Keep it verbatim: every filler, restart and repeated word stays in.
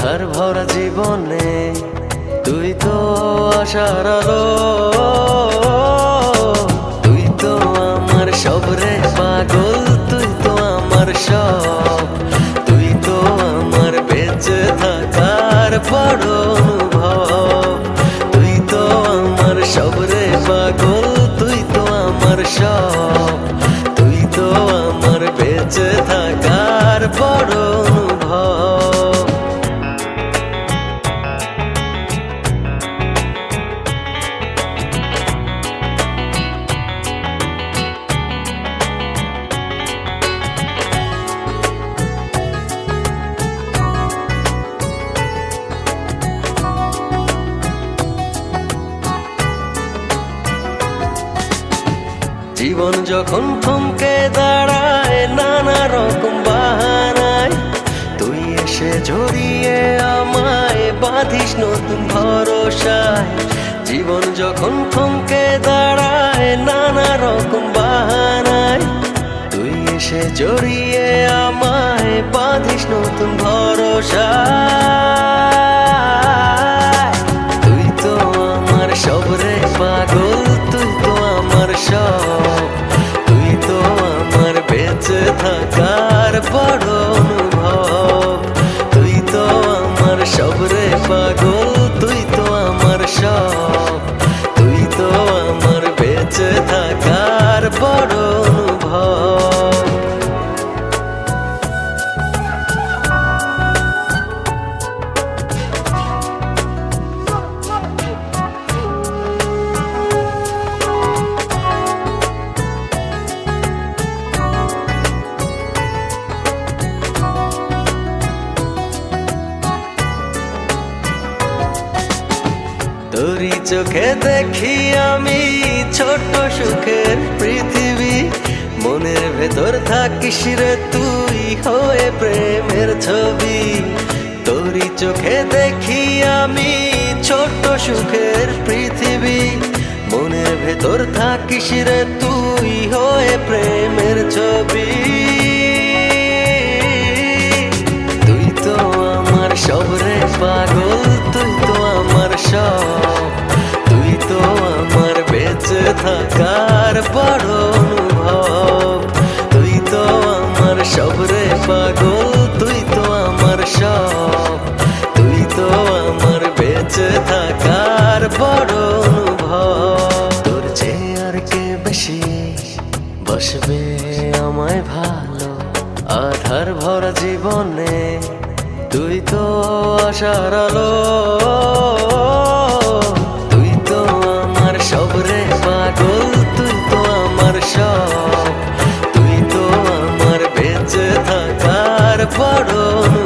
আধার ভরা জীবনে তুই তো আশার আলো, তুই তো আমার সব রে পাগল, তুই তো আমার সব, তুই তো আমার বেঁচে থাকার বড় অনুভব, তুই তো আমার সব রে পাগল, তুই তো আমার সব, তুই তো আমার বেঁচে থাকার বড় অনুভব। জীবন যখন থমকে দাঁড়ায় নানা রকম বাহানায়, তুই এসে জড়িয়ে আমায় বাঁধিস নতুন ভরসায়। জীবন যখন থমকে দাঁড়ায় নানা রকম বাহানায়, তুই এসে জড়িয়ে আমায় বাঁধিস নতুন ভরসায়। তুই তো আমার সব রে পাগল, তুই তো আমার সব, তুই তো আমার বেঁচে থাকার বড় অনুভব, তুই তো আমার সব রে পাগল, তুই তো আমার সব, তুই তো আমার বেঁচে থাকার বড় অনুভব। তোরই চোখে দেখি আমি ছোট সুখের পৃথিবী, মনের ভেতর থাকিস রে তুই হয়ে প্রেমের ছবি। তোরই চোখে দেখি আমি ছোট সুখের পৃথিবী, মনের ভেতর থাকিস রে তুই হয়ে প্রেমের ছবি। তুই তো আমার সব রে পাগল, তুই তো আমার সব, তুই তো আমার বেঁচে থাকার বড় অনুভব, তুই তো আমার সব রে পাগল, তুই তো আমার সব, তুই তো আমার বেঁচে থাকার বড় অনুভব। তোর চেয়ে আর কে বেশি বসবে আমায় ভালো, আধার ভরা জীবনে তুই তো আশার আলো, তুই তো আমার সব রে পাগল, তুই তো আমার সব, তুই তো আমার বেঁচে থাকার বড়